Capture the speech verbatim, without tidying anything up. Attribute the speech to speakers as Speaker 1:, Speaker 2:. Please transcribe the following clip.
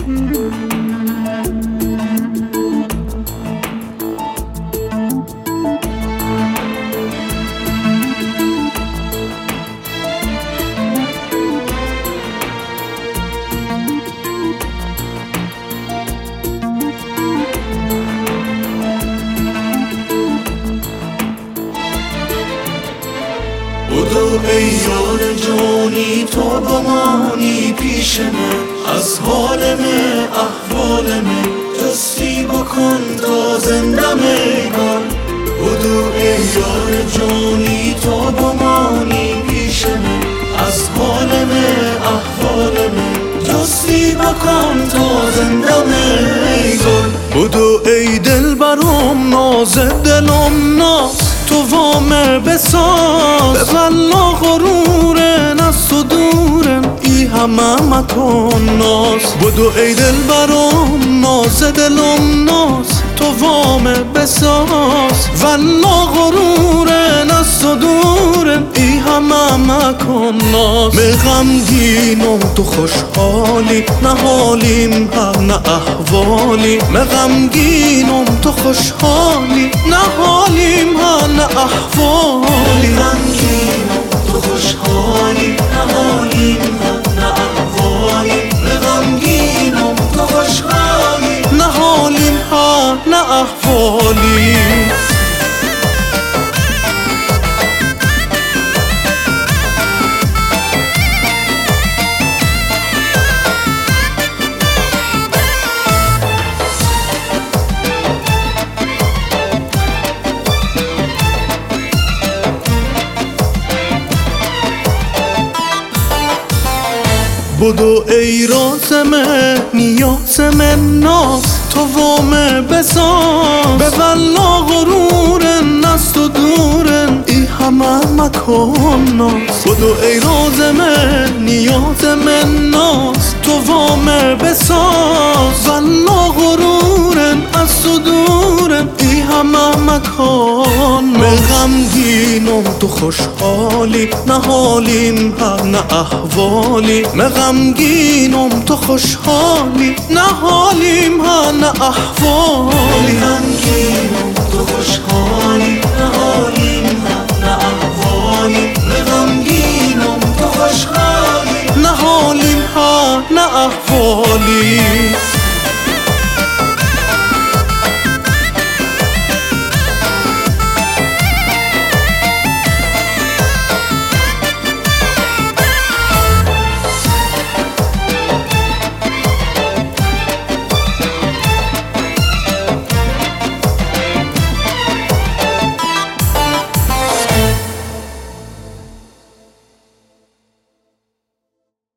Speaker 1: بدو ای یار جانی تو بمانی پیش من، از حالم احوالم جستی بکن تا زندم ایگان. بدو ای یار جانی تو بمانی پیش من، از حالم احوالم جستی بکن تا زندم ایگان.
Speaker 2: بدو ای دل برام ناز دلم ناز، تو وامه بساز به والله غرور نست و دورم ای همه مکن ناز. بدو ای دل برام ناز دلم ناز، تو وامه بساز والله غرور نست و دورم ای همه مکن ناز. می غمگینم تو خوشحالی، نه حالیم هم نه احوالی. می غمگینم تو خوشحالی، نه حالیم هم نه احوالی.
Speaker 1: غمگینم تو خوشحالی، نه حالیم هم نه احوالی. غمگینم تو خوشحالی،
Speaker 2: نه حالیم هم نه احوالی. بدو ای رازمه نیازمه ناز، تو وامه بساز به والله غرور نست و دورن ای همه مکن ناز. بدو ای رازمه نیازمه ناز، تو وامه بساز والله غرور نست و دورن ای همه مکن ناز. می غمگینم تو خوشحالی، نه حالیم هم نه احوالی. می غمگینم تو خوشحالی، نه حالیم هم نه احوالی.
Speaker 1: غمگینم تو خوشحالی، نه حالیم هم نه احوالی. غمگینم تو خوشحالی،
Speaker 2: نه حالیم هم نه احوالی.